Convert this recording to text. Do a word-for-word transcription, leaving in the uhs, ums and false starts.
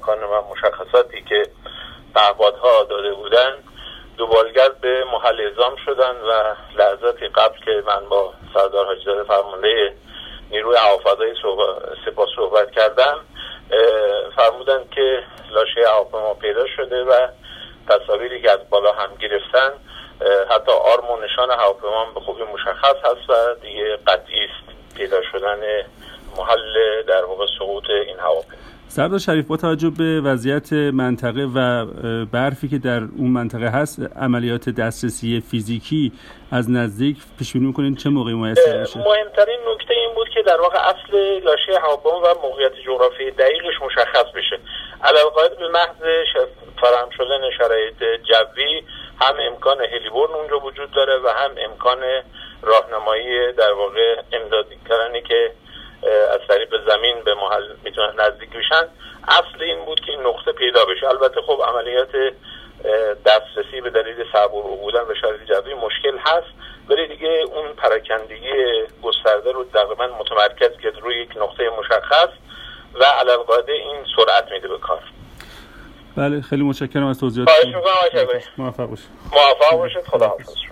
مکان و مشخصاتی که پهپادها داده بودن دوبالگرد به محل اعزام شدن و لحظاتی قبل که من با سردار حاجی‌زاده فرمانده نیروی هوافضای سپاه صحبت کردم فرمودن که لاشه هواپیما پیدا شده و تصاویری که از بالا هم گرفتن حتی آرم و نشان هواپیما به خوبی مشخص هست و دیگه قطعی است پیدا شدن محل در واقع سقوط این هواپیما. سردار شریف، با توجه به وضعیت منطقه و برفی که در اون منطقه هست، عملیات دسترسی فیزیکی از نزدیک پیش بینی می‌کنین چه موقعی میسر میشه؟ مهمترین نکته این بود که در واقع اصل لاشه هواپیما و موقعیت جغرافیایی دقیقش مشخص بشه. علاوه به محض فراهم شدن شرایط جوی هم امکان هلیبرد اونجا وجود داره و هم امکان راهنمایی در واقع امدادی کردنی که از طریق زمین به محل میتونن نزدیک بشن. اصل این بود که این نقطه پیدا بشه. البته خب عملیات دسترسی به دلیل صعب بودن و شرایط جوی مشکل هست، ولی دیگه اون پراکندگی گسترده رو تقریبا متمرکز کرد روی یک نقطه مشخص و علالقاعده این سرعت میده به کار. بله، خیلی متشکرم از توضیحاتتون. خواهش می‌کنم. موفق باشید. موفق باشید. خدا حافظ.